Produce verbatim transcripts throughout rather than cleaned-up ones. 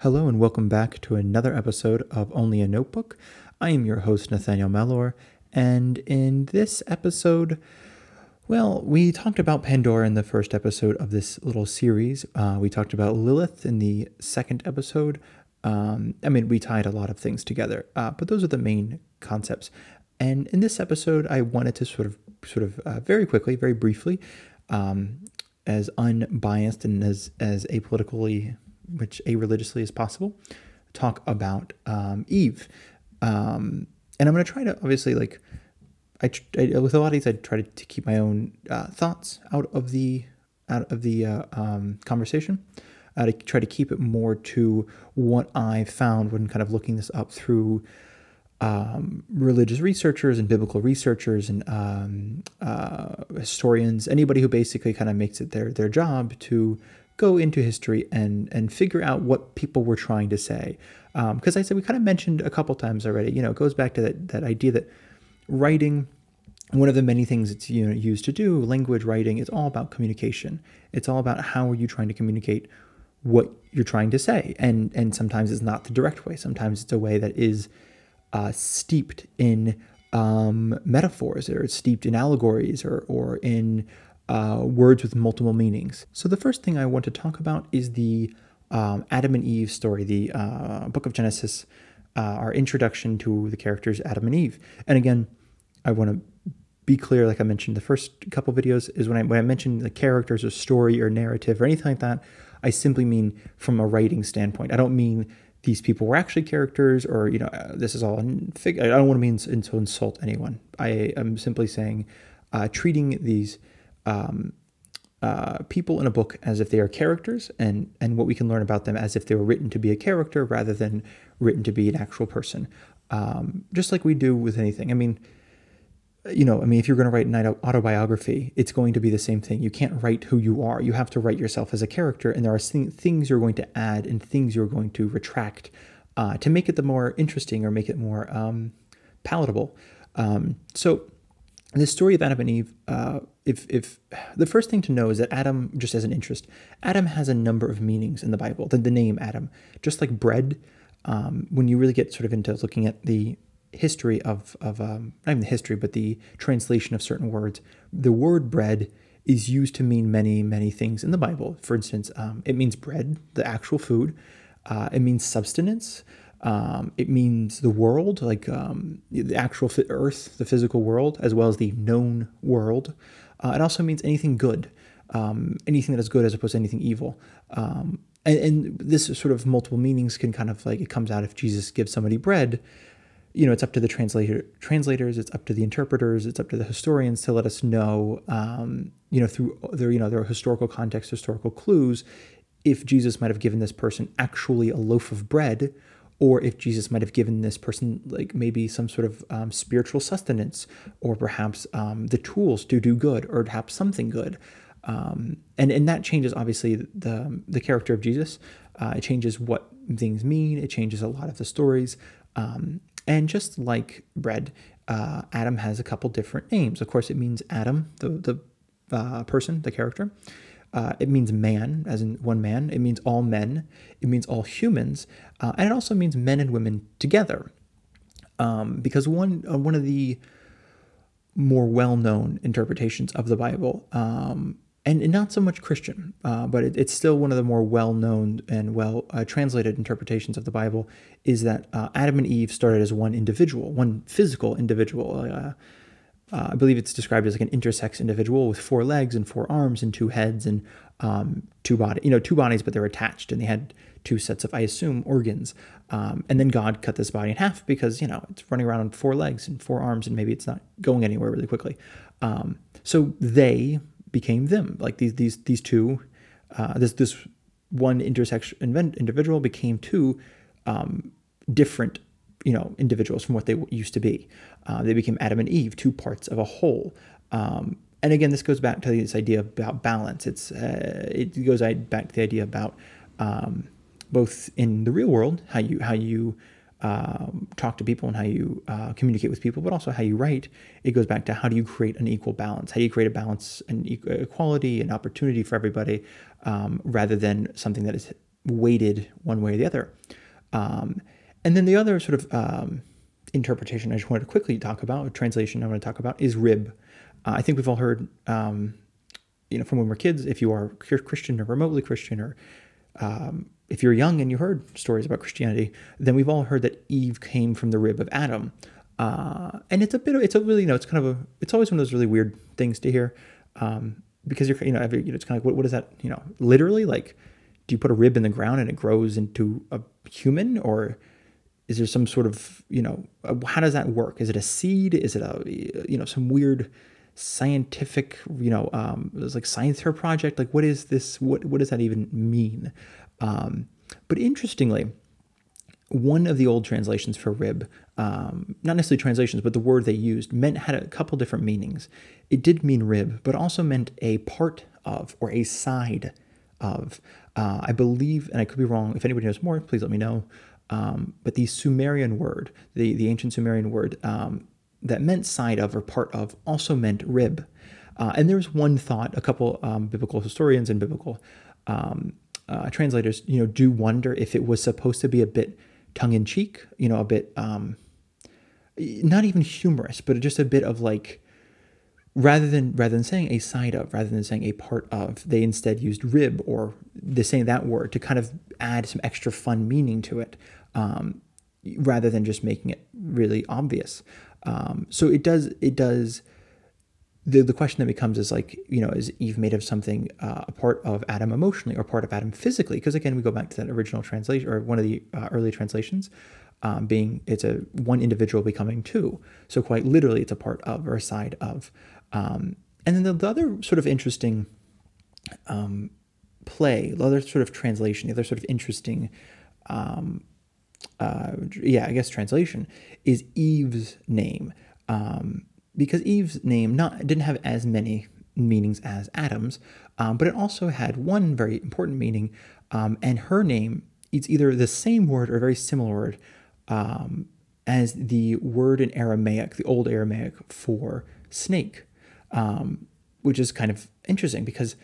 Hello and welcome back to another episode of Only a Notebook. I am your host, Nathaniel Mellor, and in this episode, well, we talked about Pandora in the first episode of this little series. Uh, we talked about Lilith in the second episode. Um, I mean, we tied a lot of things together, uh, but those are the main concepts. And in this episode, I wanted to sort of, sort of, uh, very quickly, very briefly, um, as unbiased and as as apolitically, which a-religiously as possible, talk about um, Eve. Um, and I'm going to try to, obviously, like, I, I with a lot of these, I try to, to keep my own uh, thoughts out of the out of the uh, um, conversation. Uh, to try to keep it more to what I found when kind of looking this up through um, religious researchers and biblical researchers and um, uh, historians, anybody who basically kind of makes it their their job to go into history and and figure out what people were trying to say. Because um, I said, we kind of mentioned a couple times already, you know, it goes back to that, that idea that writing, one of the many things it's you know used to do, language writing, it's all about communication. It's all about how are you trying to communicate what you're trying to say. And and sometimes it's not the direct way. Sometimes it's a way that is uh, steeped in um, metaphors, or it's steeped in allegories, or or in Uh, words with multiple meanings. So the first thing I want to talk about is the um, Adam and Eve story, the uh, book of Genesis, uh, our introduction to the characters Adam and Eve. And again, I want to be clear, like I mentioned the first couple videos, is when I when I mention the characters or story or narrative or anything like that, I simply mean from a writing standpoint. I don't mean these people were actually characters, or you know uh, this is all fig- I don't want to mean to insult anyone. I am simply saying uh, treating these Um, uh, people in a book as if they are characters, and and what we can learn about them as if they were written to be a character rather than written to be an actual person. Um, just like we do with anything. I mean, you know, I mean, if you're going to write an autobiography, it's going to be the same thing. You can't write who you are. You have to write yourself as a character, and there are things you're going to add and things you're going to retract uh, to make it the more interesting or make it more um, palatable. Um, so. The story of Adam and Eve, uh, if if the first thing to know is that Adam, just as an interest, Adam has a number of meanings in the Bible. The, the name Adam, just like bread, um, when you really get sort of into looking at the history of, of um, not even the history, but the translation of certain words, the word bread is used to mean many, many things in the Bible. For instance, um, it means bread, the actual food. Uh, it means substance. Um, it means the world, like um, the actual earth, the physical world, as well as the known world. Uh, it also means anything good, um, anything that is good as opposed to anything evil. Um, and, and this sort of multiple meanings can kind of like, it comes out if Jesus gives somebody bread, you know, it's up to the translator, translators, it's up to the interpreters, it's up to the historians to let us know, um, you know, through their, you know, their historical context, historical clues, if Jesus might have given this person actually a loaf of bread, or if Jesus might have given this person like maybe some sort of um, spiritual sustenance, or perhaps um, the tools to do good, or perhaps something good. Um, and, and that changes, obviously, the, the character of Jesus. Uh, it changes what things mean. It changes a lot of the stories. Um, and just like bread, uh, Adam has a couple different names. Of course, it means Adam, the, the uh, person, the character. Uh, it means man, as in one man. It means all men. It means all humans. Uh, and it also means men and women together. Um, because one uh, one of the more well-known interpretations of the Bible, um, and, and not so much Christian, uh, but it, it's still one of the more well-known and well-translated uh, interpretations of the Bible, is that uh, Adam and Eve started as one individual, one physical individual. Uh, Uh, I believe it's described as like an intersex individual with four legs and four arms and two heads and um, two body, you know, two bodies, but they're attached, and they had two sets of, I assume, organs. Um, and then God cut this body in half because, you know, it's running around on four legs and four arms, and maybe it's not going anywhere really quickly. Um, so they became them, like these these these two. Uh, this this one intersex individual became two um, different, you know, individuals from what they used to be. Uh, they became Adam and Eve, two parts of a whole. Um, and again, this goes back to this idea about balance. It's uh, it goes back to the idea about um, both in the real world, how you how you um, talk to people and how you uh, communicate with people, but also how you write. It goes back to how do you create an equal balance? How do you create a balance and equality and opportunity for everybody, um, rather than something that is weighted one way or the other. Um, and then the other sort of um, interpretation I just wanted to quickly talk about, a translation I want to talk about, is rib. Uh, I think we've all heard, um, you know, from when we're kids, if you are Christian or remotely Christian, or um, if you're young and you heard stories about Christianity, then we've all heard that Eve came from the rib of Adam. Uh, and it's a bit of, it's a really, you know, it's kind of a, it's always one of those really weird things to hear, um, because you're, you know, every, you know, it's kind of like, what, what is that, you know, literally, like, do you put a rib in the ground and it grows into a human, or is there some sort of, you know, how does that work? Is it a seed? Is it a, you know, some weird scientific, you know, um, it's like science fair project? Like, what is this? What, what does that even mean? Um, but interestingly, one of the old translations for rib, um, not necessarily translations, but the word they used meant, had a couple different meanings. It did mean rib, but also meant a part of, or a side of. Uh, I believe, and I could be wrong, if anybody knows more, please let me know. Um, but the Sumerian word, the, the ancient Sumerian word um, that meant side of or part of, also meant rib. Uh, and there was one thought, a couple um, biblical historians and biblical um, uh, translators, you know, do wonder if it was supposed to be a bit tongue-in-cheek, you know, a bit, um, not even humorous, but just a bit of like, rather than rather than saying a side of, rather than saying a part of, they instead used rib, or the saying that word to kind of add some extra fun meaning to it, um, rather than just making it really obvious. Um, so it does it does. The, the question that becomes is like, you know, is Eve made of something, uh, a part of Adam emotionally or part of Adam physically? Because again, we go back to that original translation, or one of the uh, early translations, um, being it's a one individual becoming two. So quite literally, it's a part of or a side of. Um, and then the, the other sort of interesting um, play, the other sort of translation, the other sort of interesting, um, uh, yeah, I guess translation, is Eve's name. Um, Because Eve's name not didn't have as many meanings as Adam's, um, but it also had one very important meaning, um, and her name, it's either the same word or a very similar word um, as the word in Aramaic, the old Aramaic for snake, um, which is kind of interesting because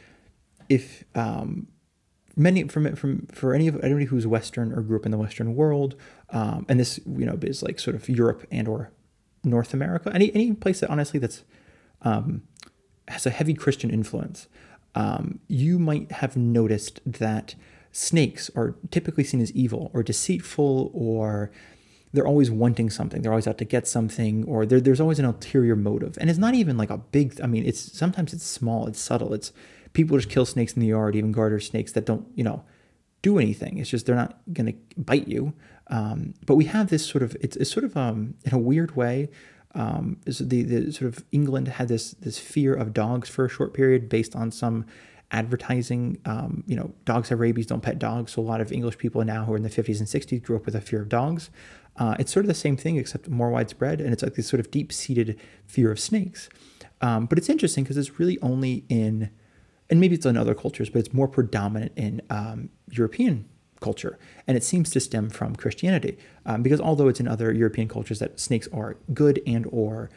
if um, many from from for any of anybody who's Western or grew up in the Western world, um, and this you know is like sort of Europe and or North America, any any place that honestly that's um, has a heavy Christian influence, um, you might have noticed that snakes are typically seen as evil or deceitful, or they're always wanting something. They're always out to get something, or there's always an ulterior motive. And it's not even like a big, I mean, it's sometimes it's small, it's subtle. It's people just kill snakes in the yard, even garter snakes that don't, you know, do anything. It's just they're not going to bite you. Um, but we have this sort of, it's, it's sort of um, in a weird way, um, is the, the sort of England had this this fear of dogs for a short period based on some advertising. Um, you know, dogs have rabies, don't pet dogs. So a lot of English people now who are in the fifties and sixties grew up with a fear of dogs. Uh, it's sort of the same thing, except more widespread. And it's like this sort of deep-seated fear of snakes. Um, but it's interesting because it's really only in, and maybe it's in other cultures, but it's more predominant in um, European culture. And it seems to stem from Christianity. Um, because although it's in other European cultures that snakes are good and or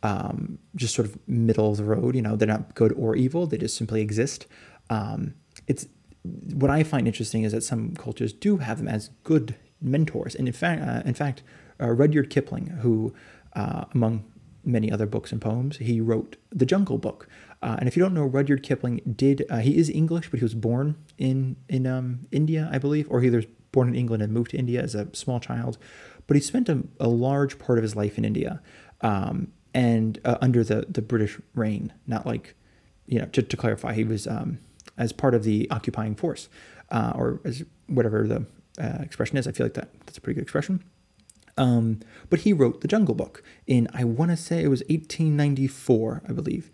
um, just sort of middle of the road, you know, they're not good or evil, they just simply exist. Um, it's what I find interesting is that some cultures do have them as good mentors. And in fact, uh, in fact, uh, Rudyard Kipling, who uh, among many other books and poems, he wrote The Jungle Book. Uh, and if you don't know, Rudyard Kipling did, uh, he is English, but he was born in, in um, India, I believe, or he was born in England and moved to India as a small child. But he spent a, a large part of his life in India um, and uh, under the, the British reign, not like, you know, to, to clarify, he was um, as part of the occupying force uh, or as whatever the uh, expression is. I feel like that that's a pretty good expression. Um, but he wrote The Jungle Book in, I want to say it was eighteen ninety-four, I believe.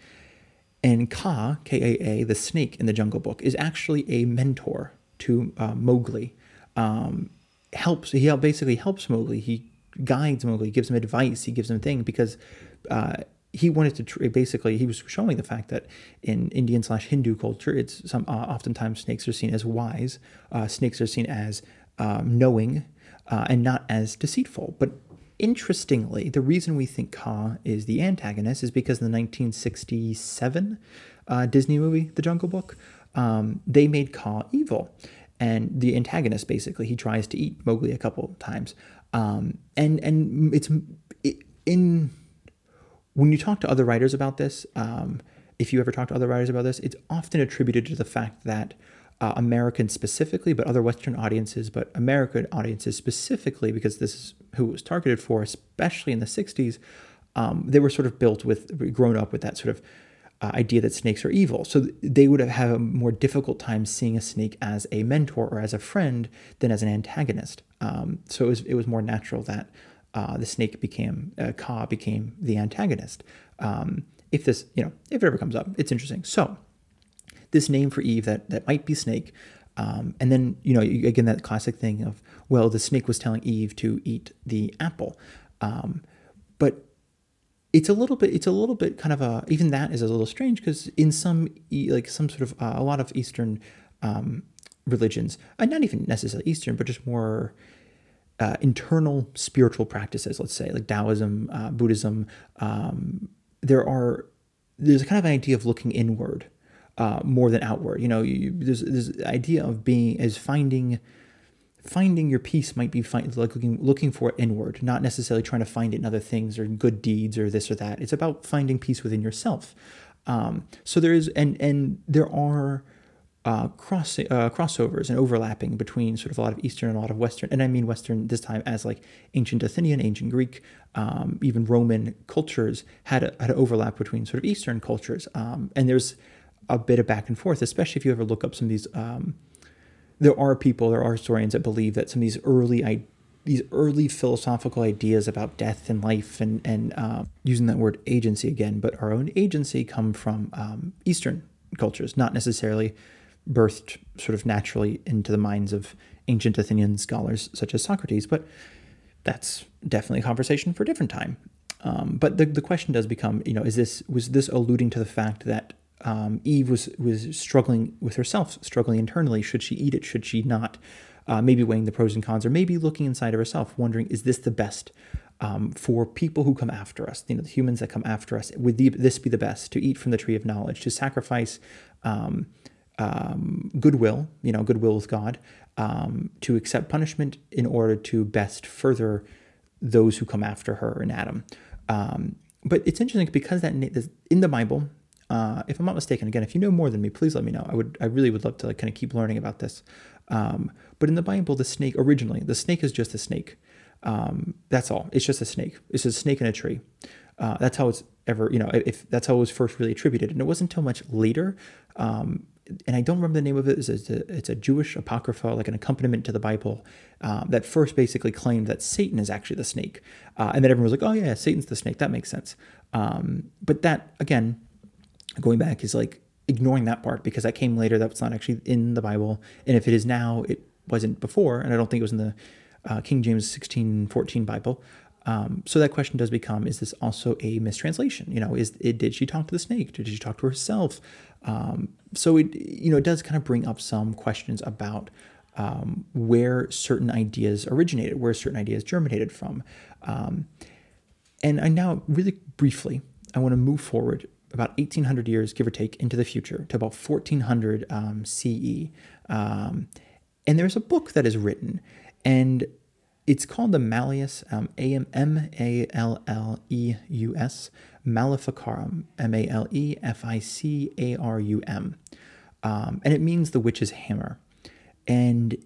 And Kaa, K A A, the snake in The Jungle Book, is actually a mentor to uh, Mowgli. Um, helps he basically helps Mowgli. He guides Mowgli, gives him advice, he gives him things because uh, he wanted to tr- basically he was showing the fact that in Indian slash Hindu culture, it's some uh, oftentimes snakes are seen as wise, uh, snakes are seen as um, knowing, uh, and not as deceitful. But interestingly, the reason we think Kaa is the antagonist is because in the nineteen sixty-seven uh, Disney movie, The Jungle Book, um, they made Kaa evil. and the antagonist, basically, he tries to eat Mowgli a couple times. Um, and and it's it, in when you talk to other writers about this, um, if you ever talk to other writers about this, it's often attributed to the fact that uh, Americans specifically, but other Western audiences, but American audiences specifically, because this is who it was targeted for, especially in the sixties, um, they were sort of built with, grown up with that sort of uh, idea that snakes are evil. So they would have had a more difficult time seeing a snake as a mentor or as a friend than as an antagonist. Um, so it was, it was more natural that uh, the snake became, uh, Kaa became the antagonist. Um, if this, you know, if it ever comes up, it's interesting. So this name for Eve that, that might be snake. Um, and then, you know, again, that classic thing of, well, the snake was telling Eve to eat the apple. Um, but it's a little bit, it's a little bit kind of a, even that is a little strange because in some, like some sort of, uh, a lot of Eastern um, religions, uh, not even necessarily Eastern, but just more uh, internal spiritual practices, let's say, like Taoism, uh, Buddhism, um, there are, there's a kind of an idea of looking inward uh, more than outward. You know, you, there's, there's the idea of being, as finding, finding your peace might be find, like looking, looking for it inward, not necessarily trying to find it in other things or good deeds or this or that. It's about finding peace within yourself. Um, so there is, and, and there are uh, cross, uh, crossovers and overlapping between sort of a lot of Eastern and a lot of Western, and I mean Western this time as like ancient Athenian, ancient Greek, um, even Roman cultures had a, had an overlap between sort of Eastern cultures. Um, and there's a bit of back and forth, especially if you ever look up some of these, um, there are people, there are historians that believe that some of these early, these early philosophical ideas about death and life and, and um, using that word agency again, but our own agency come from um, Eastern cultures, not necessarily birthed sort of naturally into the minds of ancient Athenian scholars such as Socrates, but that's definitely a conversation for a different time. Um, but the, the question does become, you know, is this, was this alluding to the fact that um, Eve was, was struggling with herself, struggling internally? Should she eat it? Should she not? Uh, maybe weighing the pros and cons, or maybe looking inside of herself, wondering, is this the best um, for people who come after us, you know, the humans that come after us? Would the, this be the best, to eat from the tree of knowledge, to sacrifice um, um, goodwill, you know, goodwill with God, um, to accept punishment in order to best further those who come after her and Adam? Um, but it's interesting because that in the Bible, uh, if I'm not mistaken, again, if you know more than me, please let me know. I would, I really would love to like kind of keep learning about this. Um, but in the Bible, the snake originally, the snake is just a snake. Um, that's all. It's just a snake. It's a snake in a tree. Uh, that's how it's ever, you know, if that's how it was first really attributed. And it wasn't until much later, um, and I don't remember the name of it. It's a, it's a Jewish apocrypha, like an accompaniment to the Bible, um, that first basically claimed that Satan is actually the snake. Uh, and then everyone was like, oh yeah, Satan's the snake. That makes sense. Um, but that, again, going back is like ignoring that part because that came later. That's not actually in the Bible. And if it is now, it wasn't before. And I don't think it was in the uh, King James sixteen fourteen Bible. Um, so that question does become, is this also a mistranslation? You know, is it, did she talk to the snake? Did she talk to herself? Um, so it, you know, it does kind of bring up some questions about um, where certain ideas originated, where certain ideas germinated from. Um, and I now really briefly, I want to move forward about eighteen hundred years, give or take, into the future to about fourteen hundred um, C E. Um, and there's a book that is written, and it's called the Malleus, um, M A L L E U S, Maleficarum, M A L E F I C A R U M. Um, and it means the witch's hammer. And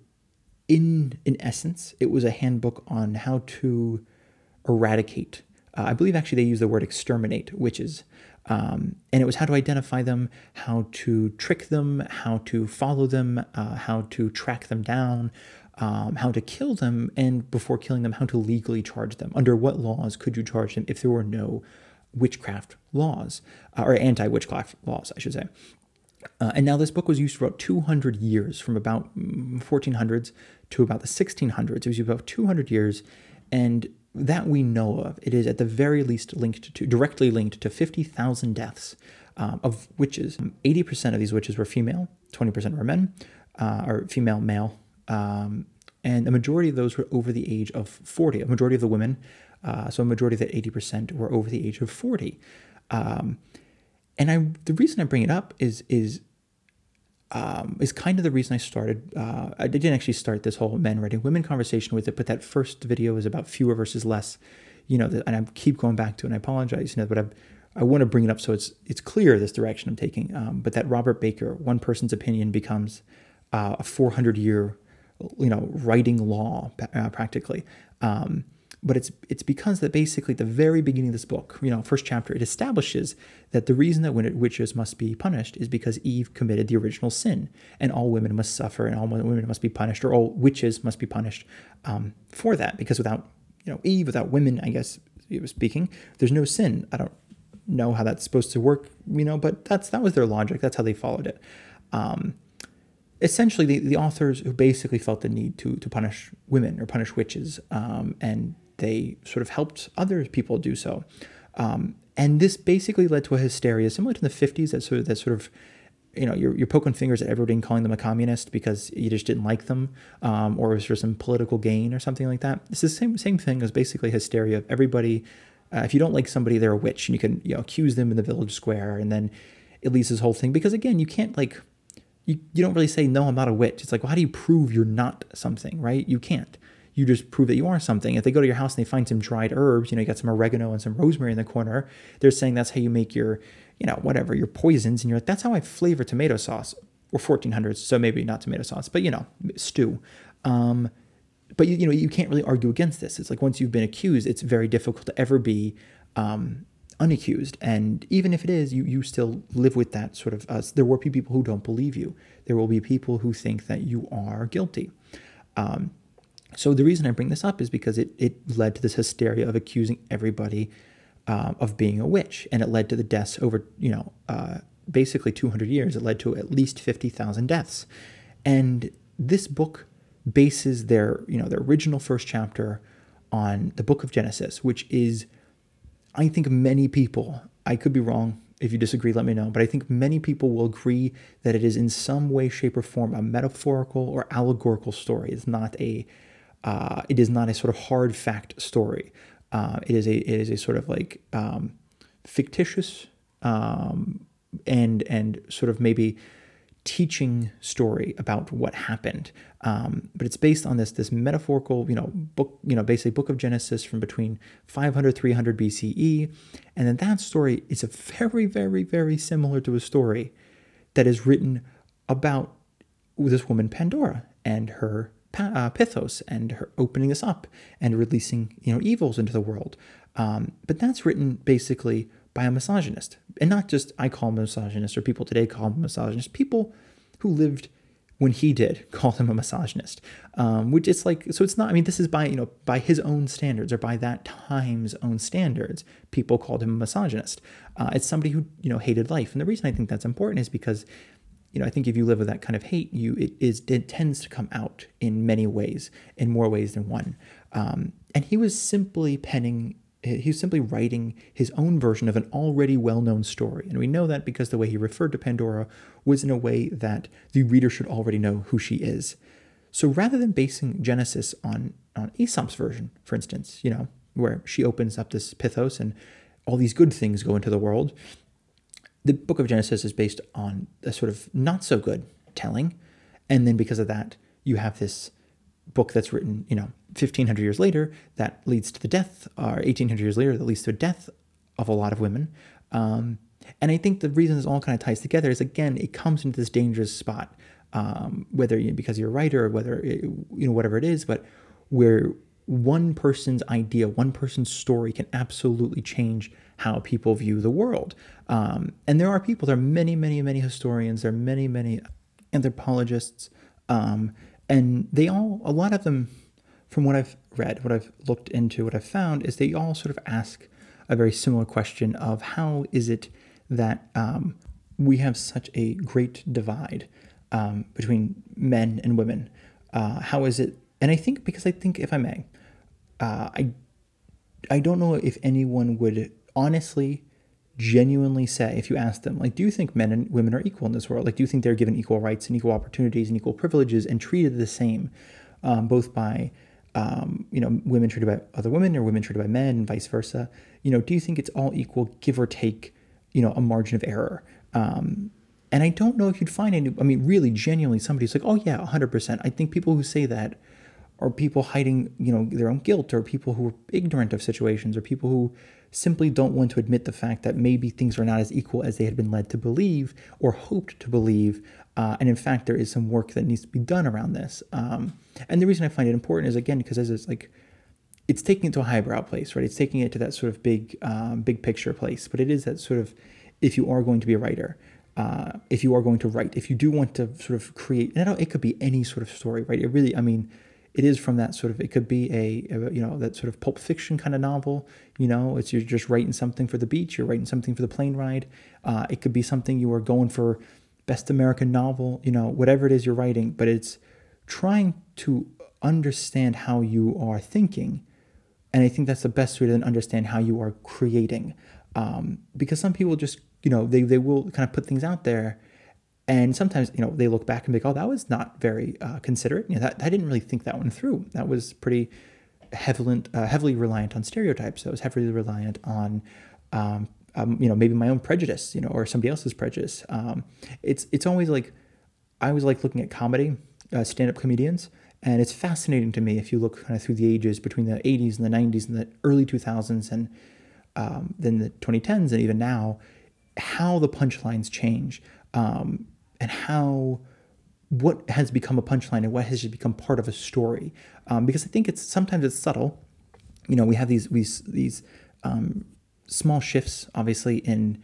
in in essence, it was a handbook on how to eradicate. Uh, I believe actually they use the word exterminate witches. Um, and it was how to identify them, how to trick them, how to follow them, uh, how to track them down, um, how to kill them, and before killing them, how to legally charge them. Under what laws could you charge them if there were no witchcraft laws, uh, or anti-witchcraft laws, I should say. Uh, and now this book was used for about two hundred years, from about fourteen hundreds to about the sixteen hundreds. It was used about two hundred years, and that we know of, it is at the very least linked to, directly linked to fifty thousand deaths um, of witches. eighty percent of these witches were female, twenty percent were men, uh, or female, male, um, and the majority of those were over the age of forty. A majority of the women, uh, so a majority of that eighty percent were over the age of forty. Um, and I, the reason I bring it up is, is um, is kind of the reason I started. Uh, I didn't actually start this whole men writing women conversation with it, but that first video is about fewer versus less, you know, and I keep going back to it, and I apologize, you know, but I I want to bring it up so it's it's clear this direction I'm taking. Um, but that Robert Baker, one person's opinion becomes uh, a four hundred year, you know, writing law uh, practically. Um, But it's it's because that basically at the very beginning of this book, you know, first chapter, it establishes that the reason that witches must be punished is because Eve committed the original sin, and all women must suffer, and all women must be punished, or all witches must be punished um, for that. Because without, you know, Eve, without women, I guess speaking, there's no sin. I don't know how that's supposed to work, you know, but that's that was their logic. That's how they followed it. Um, essentially, the, the authors who basically felt the need to to punish women or punish witches, um, and they sort of helped other people do so. Um, and this basically led to a hysteria similar to the fifties that sort of, that sort of, you know, you're, you're poking fingers at everybody calling them a communist because you just didn't like them, um, or it was for some political gain or something like that. It's the same, same thing as basically hysteria of everybody. Uh, if you don't like somebody, they're a witch, and you can, you know, accuse them in the village square, and then it leads this whole thing. Because again, you can't like, you, you don't really say, no, I'm not a witch. It's like, well, how do you prove you're not something, right? You can't. You just prove that you are something. If they go to your house and they find some dried herbs, you know, you got some oregano and some rosemary in the corner, they're saying that's how you make your, you know, whatever, your poisons. And you're like, that's how I flavor tomato sauce, or fourteen hundreds. So maybe not tomato sauce, but, you know, stew. Um, but, you, you know, you can't really argue against this. It's like once you've been accused, it's very difficult to ever be um, unaccused. And even if it is, you, you still live with that sort of, uh, there will be people who don't believe you. There will be people who think that you are guilty. Um, So the reason I bring this up is because it, it led to this hysteria of accusing everybody uh, of being a witch. And it led to the deaths over, you know, uh, basically two hundred years. It led to at least fifty thousand deaths. And this book bases their, you know, their original first chapter on the book of Genesis, which is, I think many people, I could be wrong. If you disagree, let me know. But I think many people will agree that it is in some way, shape, or form a metaphorical or allegorical story. It's not a Uh, it is not a sort of hard fact story. Uh, it is a it is a sort of like um, fictitious um, and and sort of maybe teaching story about what happened. Um, but it's based on this this metaphorical, you know, book, you know, basically book of Genesis from between five hundred, three hundred B C E. And then that story is a very, very, very similar to a story that is written about this woman Pandora and her Uh, Pythos, and her opening us up and releasing, you know, evils into the world. Um, but that's written basically by a misogynist, and not just I call him a misogynist, or people today call him a misogynist. People who lived when he did call him a misogynist, um, which is like, so it's not, I mean, this is by, you know, by his own standards, or by that time's own standards, people called him a misogynist. Uh, it's somebody who, you know, hated life. And the reason I think that's important is because, you know, I think if you live with that kind of hate, you it is it tends to come out in many ways, in more ways than one. Um, and he was simply penning, he was simply writing his own version of an already well-known story. And we know that because the way he referred to Pandora was in a way that the reader should already know who she is. So rather than basing Genesis on, on Aesop's version, for instance, you know, where she opens up this Pythos and all these good things go into the world, the book of Genesis is based on a sort of not so good telling. And then because of that, you have this book that's written, you know, fifteen hundred years later that leads to the death, or eighteen hundred years later that leads to the death of a lot of women. Um, and I think the reason this all kind of ties together is, again, it comes into this dangerous spot, um, whether you, because you're a writer, or whether, it, you know, whatever it is, but where one person's idea, one person's story can absolutely change how people view the world. Um, and there are people, there are many, many, many historians, there are many, many anthropologists, um, and they all, a lot of them, from what I've read, what I've looked into, what I've found, is they all sort of ask a very similar question of how is it that um, we have such a great divide um, between men and women? Uh, how is it? And I think, because I think, if I may, uh, I, I don't know if anyone would honestly, genuinely say, if you ask them, like, do you think men and women are equal in this world? Like, do you think they're given equal rights and equal opportunities and equal privileges and treated the same, um, both by, um, you know, women treated by other women, or women treated by men, and vice versa? You know, do you think it's all equal, give or take, you know, a margin of error? Um, And I don't know if you'd find any, I mean, really genuinely somebody who's like, oh yeah, one hundred percent. I think people who say that are people hiding, you know, their own guilt, or people who are ignorant of situations, or people who simply don't want to admit the fact that maybe things are not as equal as they had been led to believe or hoped to believe. Uh, and in fact, there is some work that needs to be done around this. Um, and the reason I find it important is, again, because as it's like, it's taking it to a highbrow place, right? It's taking it to that sort of big, um, big picture place. But it is that sort of, if you are going to be a writer, uh, if you are going to write, if you do want to sort of create, and I don't, it could be any sort of story, right? It really, I mean, it is from that sort of, it could be a, a, you know, that sort of Pulp Fiction kind of novel, you know, it's, you're just writing something for the beach, you're writing something for the plane ride. Uh, it could be something you are going for best American novel, you know, whatever it is you're writing, but it's trying to understand how you are thinking. And I think that's the best way to then understand how you are creating. Um, because some people just, you know, they, they will kind of put things out there, and sometimes, you know, they look back and be like, oh, that was not very uh, considerate. You know, that I didn't really think that one through. That was pretty heavily, uh, heavily reliant on stereotypes. That was heavily reliant on, um, um, you know, maybe my own prejudice, you know, or somebody else's prejudice. Um, it's it's always like, I always like looking at comedy, uh, stand-up comedians, and it's fascinating to me if you look kind of through the ages between the eighties and the nineties and the early two thousands and um, then the twenty tens and even now, how the punchlines change. Um, and how, what has become a punchline and what has just become part of a story. Um, because I think it's, sometimes it's subtle. You know, we have these, these, these um, small shifts, obviously, in,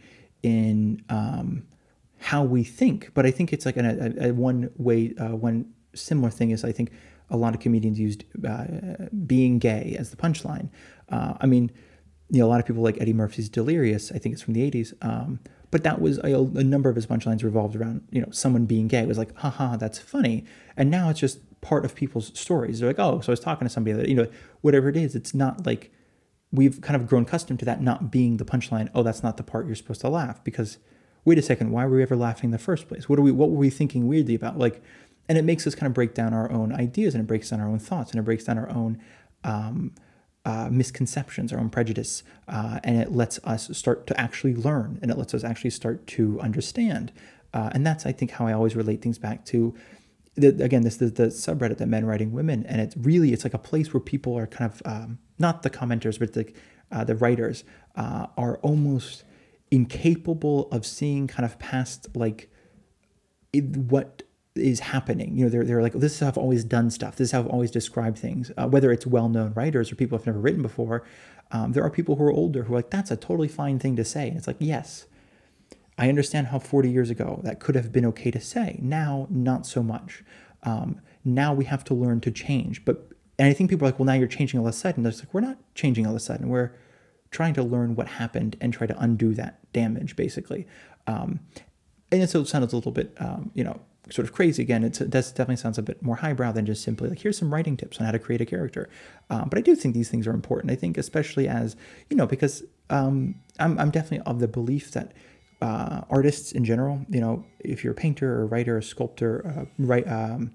in um, how we think. But I think it's like an, a, a one way, uh, one similar thing is, I think a lot of comedians used uh, being gay as the punchline. Uh, I mean, you know, a lot of people like Eddie Murphy's Delirious, I think it's from the eighties. Um, But that was a, a number of his punchlines revolved around, you know, someone being gay. It was like, haha, that's funny. And now it's just part of people's stories. They're like, oh, so I was talking to somebody that, you know, whatever it is, it's not like we've kind of grown accustomed to that not being the punchline. Oh, that's not the part you're supposed to laugh, because wait a second, why were we ever laughing in the first place? What are we, what were we thinking weirdly about? Like, and it makes us kind of break down our own ideas, and it breaks down our own thoughts, and it breaks down our own, um, Uh, misconceptions, our own prejudice, uh, and it lets us start to actually learn, and it lets us actually start to understand. Uh, and that's, I think, how I always relate things back to, the, again, this is the subreddit, the Men Writing Women, and it's really, it's like a place where people are kind of, um, not the commenters, but the, uh, the writers uh, are almost incapable of seeing kind of past, like, it, what is happening. You know, they're, they're like, this is how I've always done stuff. This is how I've always described things. Uh, whether it's well-known writers or people who've never written before, um, there are people who are older who are like, that's a totally fine thing to say. And it's like, yes, I understand how forty years ago that could have been okay to say. Now, not so much. Um, now we have to learn to change. But, and I think people are like, well, now you're changing all of a sudden. It's like, we're not changing all of a sudden. We're trying to learn what happened and try to undo that damage, basically. Um, and it so it sounds a little bit, um, you know, sort of crazy. Again, it's, it does definitely sounds a bit more highbrow than just simply like, here's some writing tips on how to create a character. Um, but I do think these things are important. I think especially as, you know, because um, I'm, I'm definitely of the belief that uh, artists in general, you know, if you're a painter or a writer, a sculptor, uh, write, um,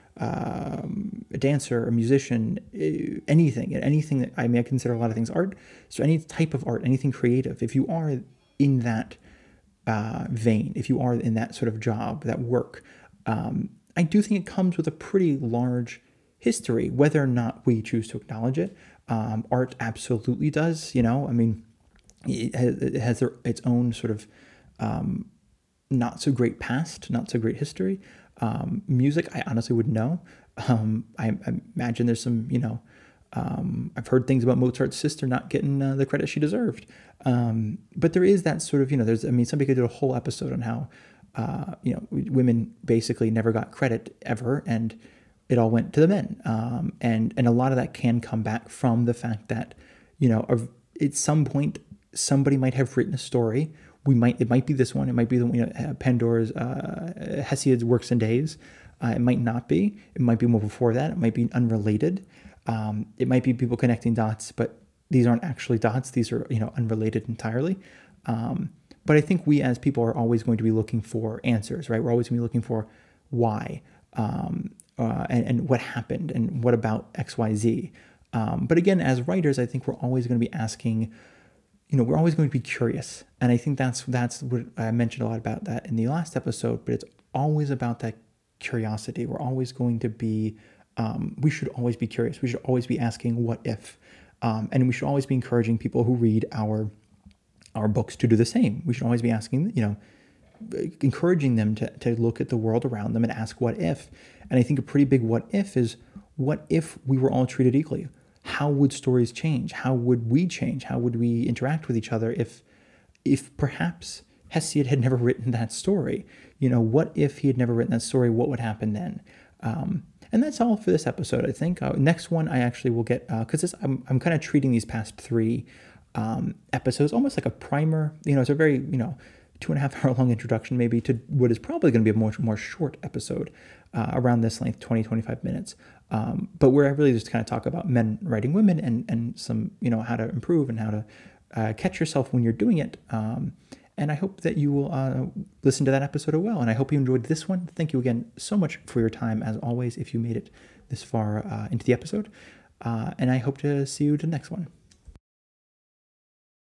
um, a dancer, a musician, anything, anything that I mean, I consider a lot of things art. So any type of art, anything creative, if you are in that uh, vein, if you are in that sort of job, that work, Um, I do think it comes with a pretty large history, whether or not we choose to acknowledge it. Um, art absolutely does, you know, I mean, it has, it has their, its own sort of um, not so great past, not so great history. Um, music, I honestly wouldn't know. Um, I, I imagine there's some, you know, um, I've heard things about Mozart's sister not getting uh, the credit she deserved. Um, but there is that sort of, you know, there's, I mean, somebody could do a whole episode on how Uh, you know, women basically never got credit ever, and it all went to the men. Um, and and a lot of that can come back from the fact that, you know, at some point somebody might have written a story. We might it might be this one. It might be the you know Pandora's uh, Hesiod's Works and Days. Uh, it might not be. It might be more before that. It might be unrelated. Um, it might be people connecting dots, but these aren't actually dots. These are you know unrelated entirely. Um, But I think we as people are always going to be looking for answers, right? We're always going to be looking for why um, uh, and, and what happened and what about X, Y, Z. Um, but again, as writers, I think we're always going to be asking, you know, we're always going to be curious. And I think that's that's what I mentioned a lot about that in the last episode, but it's always about that curiosity. We're always going to be, um, we should always be curious. We should always be asking what if. Um, and we should always be encouraging people who read our our books to do the same. We should always be asking, you know, encouraging them to, to look at the world around them and ask what if. And I think a pretty big what if is, what if we were all treated equally? How would stories change? How would we change? How would we interact with each other if if perhaps Hesiod had never written that story? You know, what if he had never written that story? What would happen then? Um, and that's all for this episode, I think. Uh, next one I actually will get, because uh, I'm, I'm kind of treating these past three um, episodes almost like a primer. You know, it's a very, you know, two and a half hour long introduction maybe to what is probably going to be a much more short episode uh, around this length, twenty, twenty-five minutes. Um, but where I really just kind of talk about men writing women and, and some, you know, how to improve and how to uh, catch yourself when you're doing it. Um, and I hope that you will uh, listen to that episode as well. And I hope you enjoyed this one. Thank you again so much for your time, as always, if you made it this far uh, into the episode. Uh, and I hope to see you to the next one.